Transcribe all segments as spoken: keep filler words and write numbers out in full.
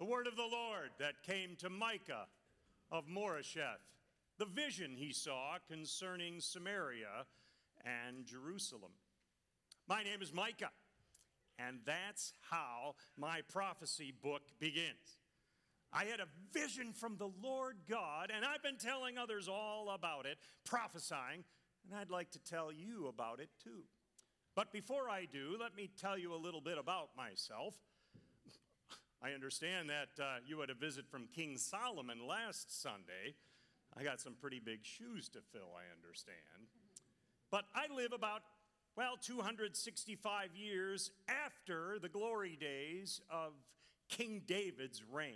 The word of the Lord that came to Micah of Moresheth, the vision he saw concerning Samaria and Jerusalem. My name is Micah, and that's how my prophecy book begins. I had a vision from the Lord God, and I've been telling others all about it, prophesying, and I'd like to tell you about it too. But before I do, let me tell you a little bit about myself. I understand that uh, you had a visit from King Solomon last Sunday. I got some pretty big shoes to fill, I understand. But I live about, well, two hundred sixty-five years after the glory days of King David's reign.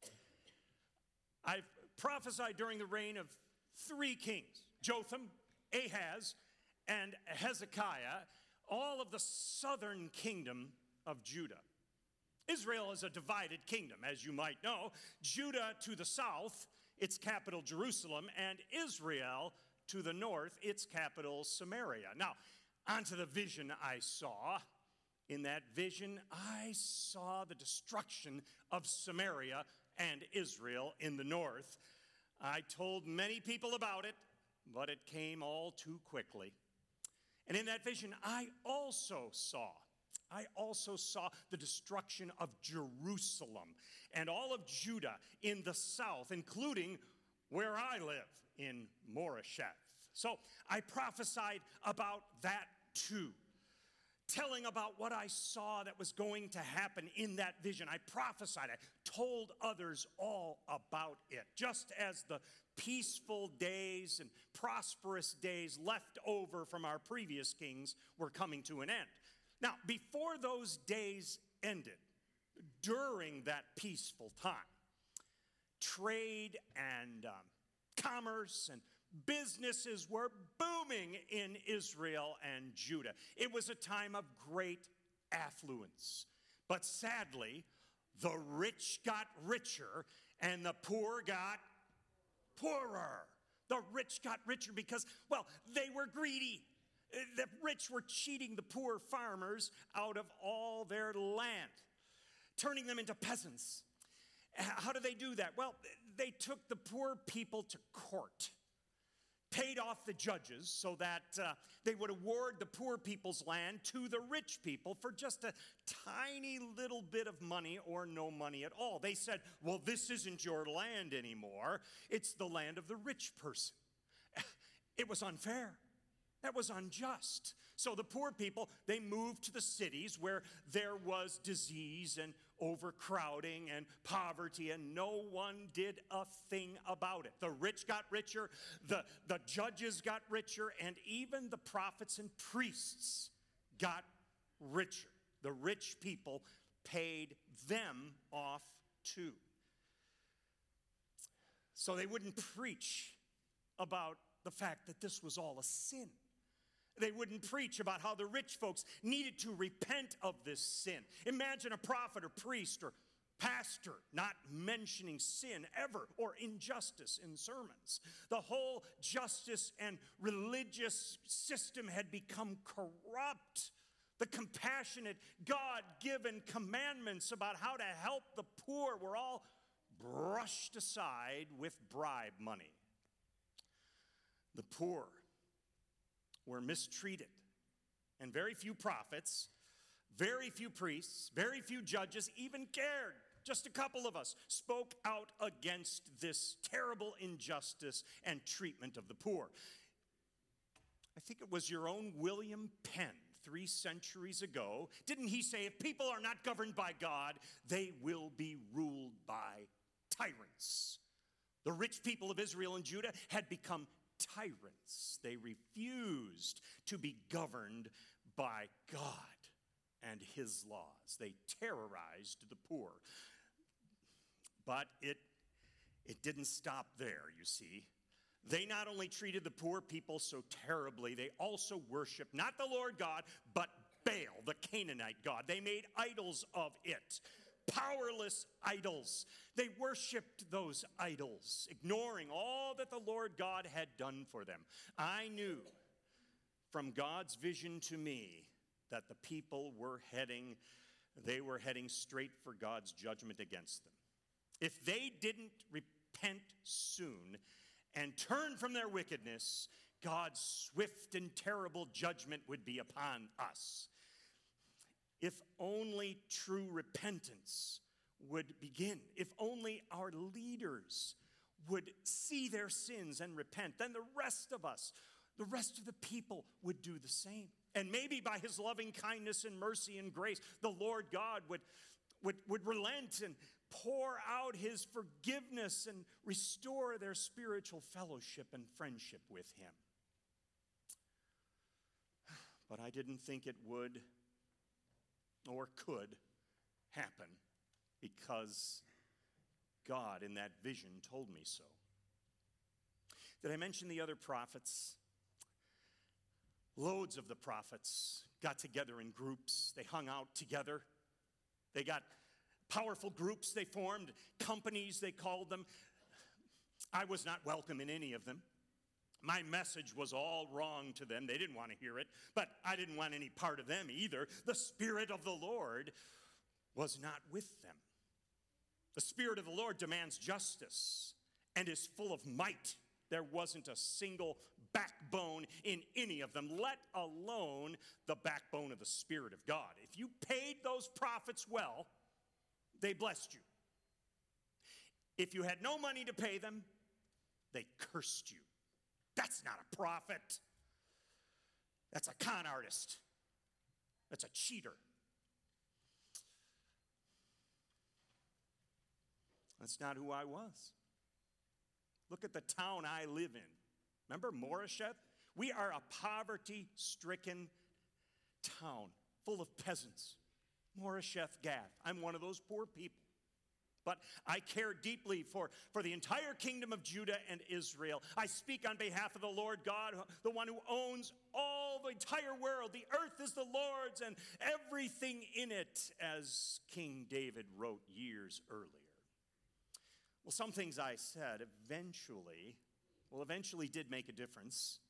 I've prophesied during the reign of three kings, Jotham, Ahaz, and Hezekiah, all of the southern kingdom of Judah. Israel is a divided kingdom, as you might know. Judah to the south, its capital Jerusalem, and Israel to the north, its capital Samaria. Now, onto the vision I saw. In that vision, I saw the destruction of Samaria and Israel in the north. I told many people about it, but it came all too quickly. And in that vision, I also saw I also saw the destruction of Jerusalem and all of Judah in the south, including where I live in Moresheth. So I prophesied about that too, telling about what I saw that was going to happen in that vision. I prophesied, I told others all about it, just as the peaceful days and prosperous days left over from our previous kings were coming to an end. Now, before those days ended, during that peaceful time, trade and um, commerce and businesses were booming in Israel and Judah. It was a time of great affluence. But sadly, the rich got richer and the poor got poorer. The rich got richer because, well, they were greedy. The rich were cheating the poor farmers out of all their land, turning them into peasants. How do they do that? Well, they took the poor people to court, paid off the judges so that uh, they would award the poor people's land to the rich people for just a tiny little bit of money or no money at all. They said, well, this isn't your land anymore. It's the land of the rich person. It was unfair. That was unjust. So the poor people, they moved to the cities where there was disease and overcrowding and poverty, and no one did a thing about it. The rich got richer, the, the judges got richer, and even the prophets and priests got richer. The rich people paid them off too. So they wouldn't preach about the fact that this was all a sin. They wouldn't preach about how the rich folks needed to repent of this sin. Imagine a prophet or priest or pastor not mentioning sin ever or injustice in sermons. The whole justice and religious system had become corrupt. The compassionate, God-given commandments about how to help the poor were all brushed aside with bribe money. The poor were mistreated, and very few prophets, very few priests, very few judges even cared. Just a couple of us spoke out against this terrible injustice and treatment of the poor. I think it was your own William Penn three centuries ago. Didn't he say, if people are not governed by God, they will be ruled by tyrants? The rich people of Israel and Judah had become tyrants. They refused to be governed by God and his laws. They terrorized the poor. But it, it didn't stop there, you see. They not only treated the poor people so terribly, they also worshiped not the Lord God, but Baal, the Canaanite god. They made idols of it. Powerless idols. They worshiped those idols, ignoring all that the Lord God had done for them. I knew from God's vision to me that the people were heading, they were heading straight for God's judgment against them. if they didn't repent soon and turn from their wickedness, God's swift and terrible judgment would be upon us. If only true repentance would begin, if only our leaders would see their sins and repent, then the rest of us, the rest of the people would do the same. And maybe by his loving kindness and mercy and grace, the Lord God would, would, would relent and pour out his forgiveness and restore their spiritual fellowship and friendship with him. But I didn't think it would or could happen because God in that vision told me so. Did I mention the other prophets? Loads of the prophets got together in groups. They hung out together. They got powerful groups they formed, companies they called them. I was not welcome in any of them. My message was all wrong to them. They didn't want to hear it, but I didn't want any part of them either. The Spirit of the Lord was not with them. The Spirit of the Lord demands justice and is full of might. There wasn't a single backbone in any of them, let alone the backbone of the Spirit of God. If you paid those prophets well, they blessed you. If you had no money to pay them, they cursed you. That's not a prophet. That's a con artist. That's a cheater. That's not who I was. Look at the town I live in. Remember Moresheth? We are a poverty-stricken town full of peasants. Moresheth Gath. I'm one of those poor people. But I care deeply for, for the entire kingdom of Judah and Israel. I speak on behalf of the Lord God, the one who owns all the entire world. The earth is the Lord's and everything in it, as King David wrote years earlier. Well, some things I said eventually, well, eventually did make a difference.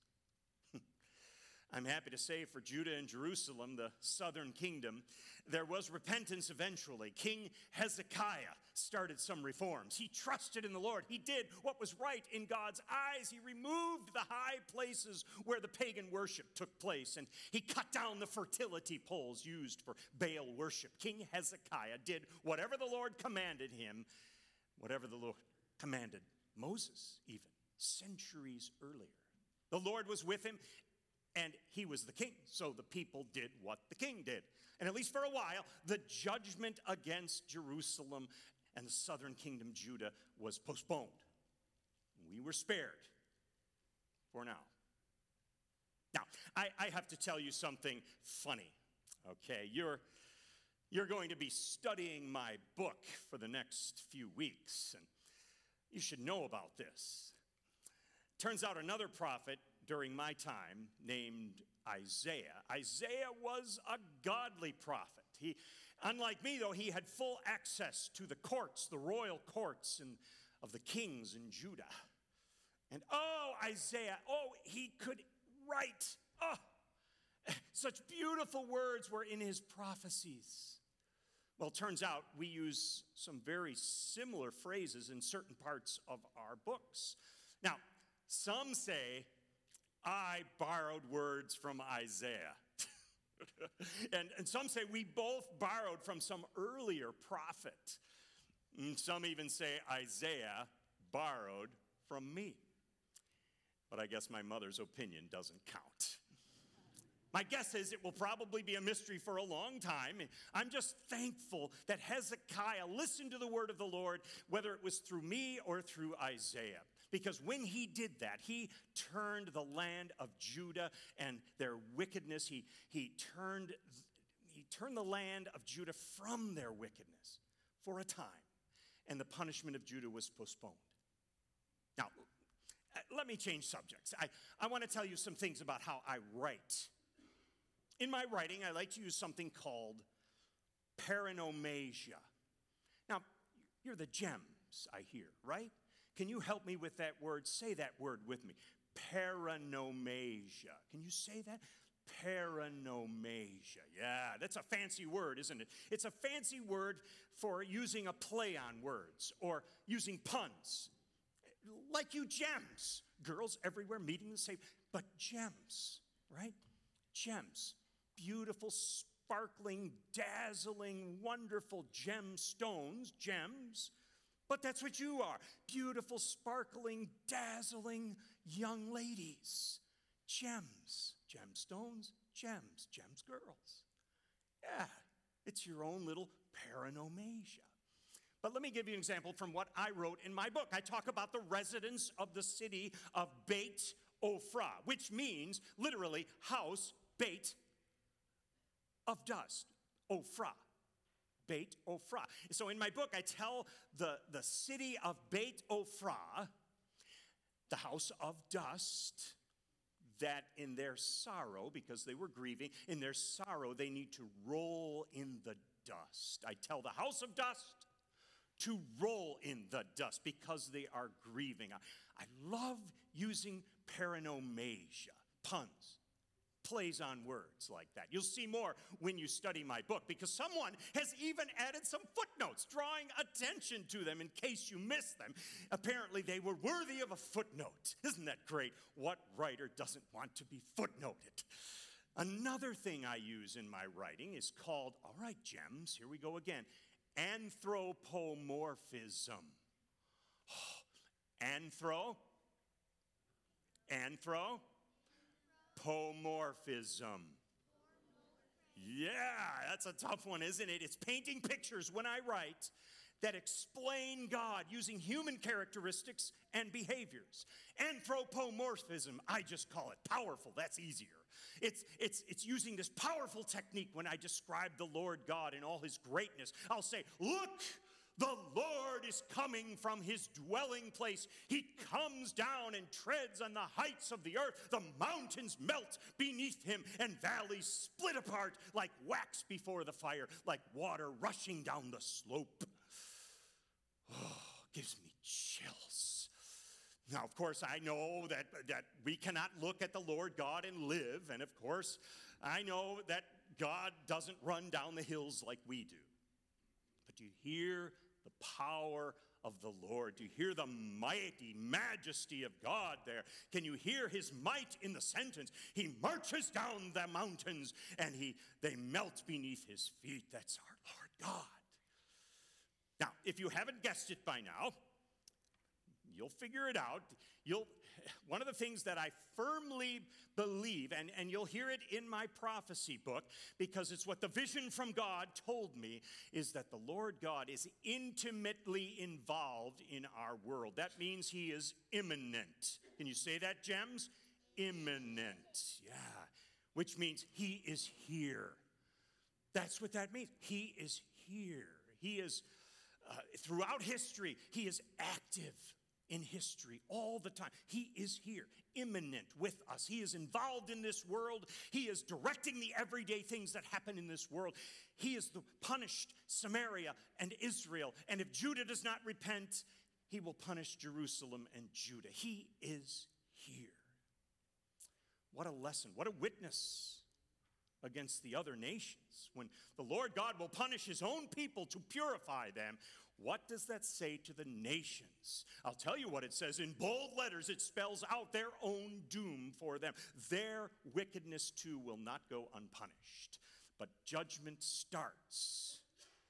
I'm happy to say for Judah and Jerusalem, the southern kingdom, there was repentance eventually. King Hezekiah started some reforms. He trusted in the Lord. He did what was right in God's eyes. He removed the high places where the pagan worship took place, and he cut down the fertility poles used for Baal worship. King Hezekiah did whatever the Lord commanded him, whatever the Lord commanded Moses even, centuries earlier. The Lord was with him, and he was the king, so the people did what the king did. And at least for a while, the judgment against Jerusalem and the southern kingdom, Judah, was postponed. We were spared for now. Now, I, I have to tell you something funny, okay? You're, you're going to be studying my book for the next few weeks, and you should know about this. Turns out another prophet during my time named Isaiah. Isaiah was a godly prophet. He, unlike me, though, he had full access to the courts, the royal courts and of the kings in Judah. And oh, Isaiah, oh, he could write. Oh, such beautiful words were in his prophecies. Well, it turns out we use some very similar phrases in certain parts of our books. Now, some say, I borrowed words from Isaiah. and, and some say we both borrowed from some earlier prophet. And some even say Isaiah borrowed from me. But I guess my mother's opinion doesn't count. My guess is it will probably be a mystery for a long time. I'm just thankful that Hezekiah listened to the word of the Lord, whether it was through me or through Isaiah. Because when he did that, he turned the land of Judah and their wickedness. He, he, turned, he turned the land of Judah from their wickedness for a time. And the punishment of Judah was postponed. Now, let me change subjects. I, I want to tell you some things about how I write. In my writing, I like to use something called paranomasia. Now, you're the gems, I hear, right? Can you help me with that word? Say that word with me. Paranomasia. Can you say that? Paranomasia. Yeah, that's a fancy word, isn't it? It's a fancy word for using a play on words or using puns. Like you gems. Girls everywhere meeting the same, but gems, right? Gems. Beautiful, sparkling, dazzling, wonderful gemstones, gems. But that's what you are. Beautiful, sparkling, dazzling young ladies. Gems. Gemstones, gems, gems girls. Yeah, it's your own little paranomasia. But let me give you an example from what I wrote in my book. I talk about the residents of the city of Beit Ophrah, which means literally house, Beit of dust, Ophrah. Beit Ophrah. So in my book, I tell the, the city of Beit Ophrah, the house of dust, that in their sorrow, because they were grieving, in their sorrow, they need to roll in the dust. I tell the house of dust to roll in the dust because they are grieving. I, I love using paranomasia, puns, plays on words like that. You'll see more when you study my book because someone has even added some footnotes, drawing attention to them in case you miss them. Apparently, they were worthy of a footnote. Isn't that great? What writer doesn't want to be footnoted? Another thing I use in my writing is called, all right, gems, here we go again, anthropomorphism. Anthro, anthro, Pomorphism. Yeah, that's a tough one, isn't it? It's painting pictures when I write that explain God using human characteristics and behaviors. Anthropomorphism, I just call it powerful. That's easier. It's, it's, it's using this powerful technique when I describe the Lord God in all his greatness. I'll say, look, the Lord is coming from his dwelling place. He comes down and treads on the heights of the earth. The mountains melt beneath him, and valleys split apart like wax before the fire, like water rushing down the slope. Oh, gives me chills. Now, of course, I know that, that we cannot look at the Lord God and live, and of course, I know that God doesn't run down the hills like we do. But do you hear the power of the Lord? Do you hear the mighty majesty of God there? Can you hear his might in the sentence? He marches down the mountains and he they melt beneath his feet. That's our Lord God. Now, if you haven't guessed it by now, you'll figure it out. You'll one of the things that I firmly believe, and, and you'll hear it in my prophecy book, because it's what the vision from God told me, is that the Lord God is intimately involved in our world. That means he is immanent. Can you say that, Gems? Immanent, yeah. Which means he is here. That's what that means. He is here. He is, uh, throughout history, he is active in history all the time. He is here, immanent with us. He is involved in this world. He is directing the everyday things that happen in this world. He is the punished Samaria and Israel. And if Judah does not repent, he will punish Jerusalem and Judah. He is here. What a lesson. What a witness against the other nations. When the Lord God will punish his own people to purify them, what does that say to the nations? I'll tell you what it says. In bold letters, it spells out their own doom for them. Their wickedness, too, will not go unpunished. But judgment starts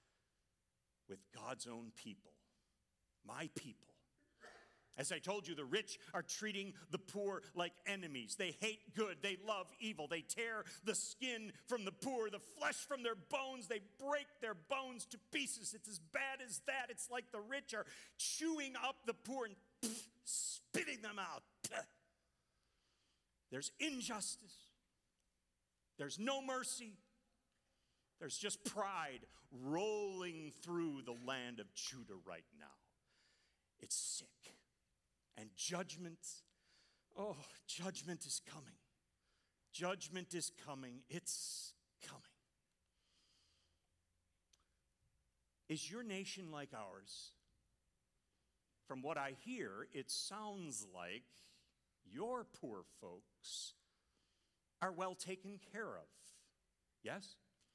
with God's own people, my people. As I told you, the rich are treating the poor like enemies. They hate good. They love evil. They tear the skin from the poor, the flesh from their bones. They break their bones to pieces. It's as bad as that. It's like the rich are chewing up the poor and pff, spitting them out. Pff. There's injustice. There's no mercy. There's just pride rolling through the land of Judah right now. It's sick. And judgment, oh, judgment is coming. Judgment is coming. It's coming. Is your nation like ours? From what I hear, it sounds like your poor folks are well taken care of. Yes?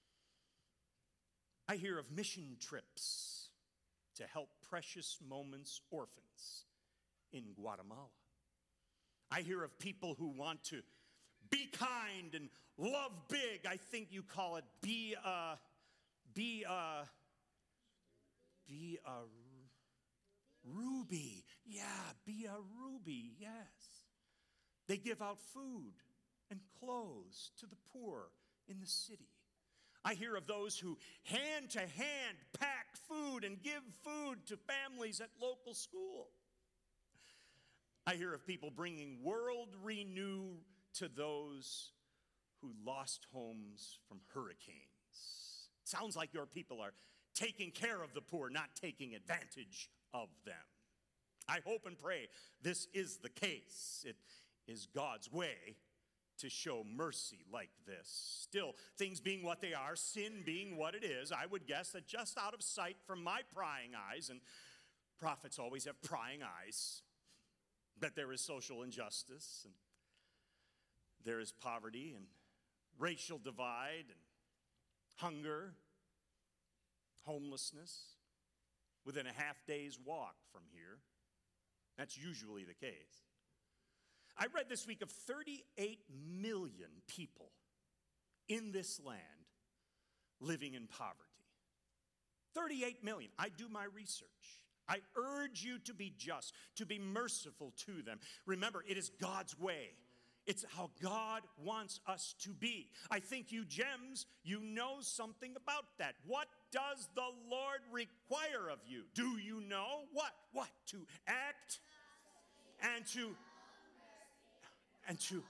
I hear of mission trips to help Precious Moments orphans in Guatemala. I hear of people who want to be kind and love big. I think you call it be a, be a, be a ruby. Yeah, be a ruby, yes. They give out food and clothes to the poor in the city. I hear of those who hand to hand pack food and give food to families at local school. I hear of people bringing World Renew to those who lost homes from hurricanes. Sounds like your people are taking care of the poor, not taking advantage of them. I hope and pray this is the case. It is God's way to show mercy like this. Still, things being what they are, sin being what it is, I would guess that just out of sight from my prying eyes, and prophets always have prying eyes, that there is social injustice, and there is poverty, and racial divide, and hunger, homelessness, within a half day's walk from here. That's usually the case. I read this week of thirty-eight million people in this land living in poverty. thirty-eight million. I do my research. I urge you to be just, to be merciful to them. Remember, it is God's way. It's how God wants us to be. I think you gems, you know something about that. What does the Lord require of you? Do you know what? What? To act and to and to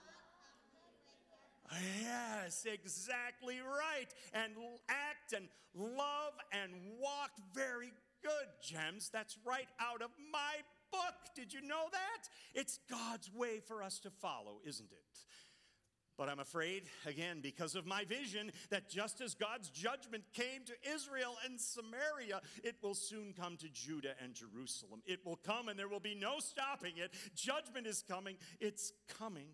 yes, exactly right. And act and love and walk. Very good, gems. That's right out of my book. Did you know that? It's God's way for us to follow, isn't it? But I'm afraid, again, because of my vision, that just as God's judgment came to Israel and Samaria, it will soon come to Judah and Jerusalem. It will come and there will be no stopping it. Judgment is coming. It's coming.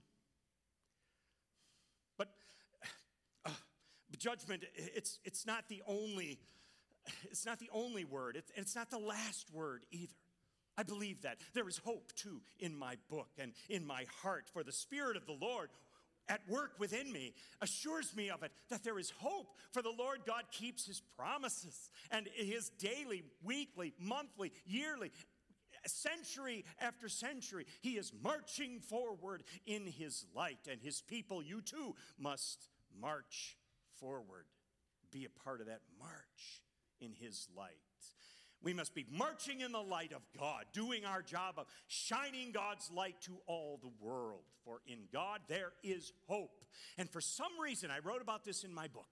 But uh, judgment, it's, it's not the only, it's not the only word. It's, it's not the last word either. I believe that. There is hope, too, in my book and in my heart, for the Spirit of the Lord at work within me assures me of it, that there is hope, for the Lord God keeps his promises, and his daily, weekly, monthly, yearly, century after century, he is marching forward in his light, and his people, you too, must march forward. Be a part of that march in his light. We must be marching in the light of God, doing our job of shining God's light to all the world. For in God there is hope. And for some reason, I wrote about this in my book.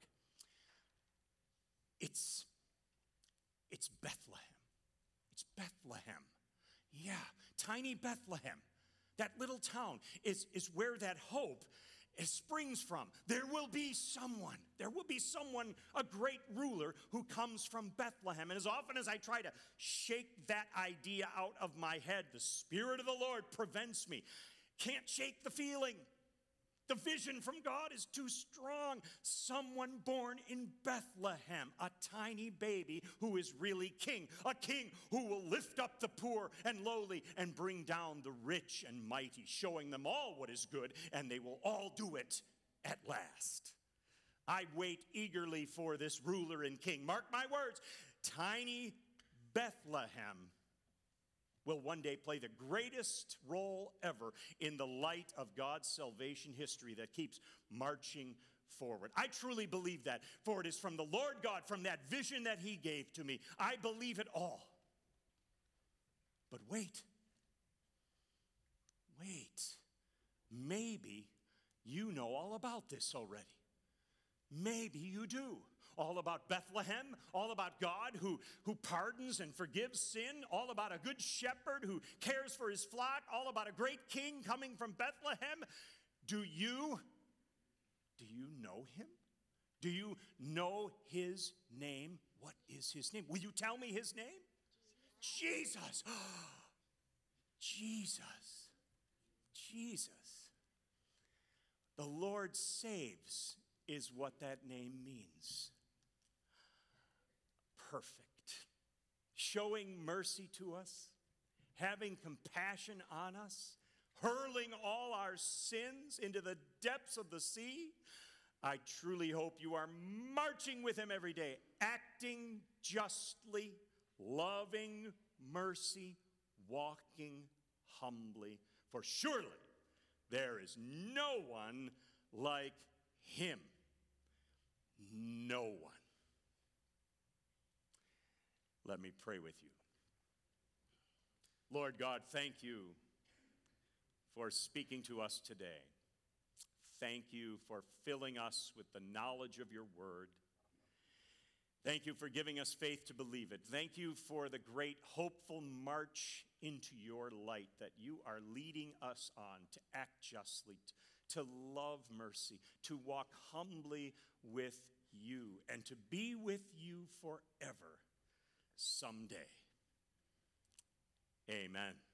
It's, it's Bethlehem. It's Bethlehem. Yeah, tiny Bethlehem. That little town is, is where that hope it springs from. There will be someone, there will be someone, a great ruler who comes from Bethlehem. And as often as I try to shake that idea out of my head, the Spirit of the Lord prevents me. Can't shake the feeling. The vision from God is too strong. Someone born in Bethlehem, a tiny baby who is really king. A king who will lift up the poor and lowly and bring down the rich and mighty, showing them all what is good, and they will all do it at last. I wait eagerly for this ruler and king. Mark my words, tiny Bethlehem will one day play the greatest role ever in the light of God's salvation history that keeps marching forward. I truly believe that, for it is from the Lord God, from that vision that he gave to me. I believe it all. But wait. Wait. Maybe you know all about this already. Maybe you do. All about Bethlehem, all about God who, who pardons and forgives sin, all about a good shepherd who cares for his flock, all about a great king coming from Bethlehem. Do you, do you know him? Do you know his name? What is his name? Will you tell me his name? Jesus. Jesus. Jesus. The Lord saves is what that name means. Perfect. Showing mercy to us, having compassion on us, hurling all our sins into the depths of the sea. I truly hope you are marching with him every day, acting justly, loving mercy, walking humbly. For surely there is no one like him. No one. Let me pray with you. Lord God, thank you for speaking to us today. Thank you for filling us with the knowledge of your word. Thank you for giving us faith to believe it. Thank you for the great hopeful march into your light that you are leading us on to act justly, to love mercy, to walk humbly with you, and to be with you forever someday. Amen.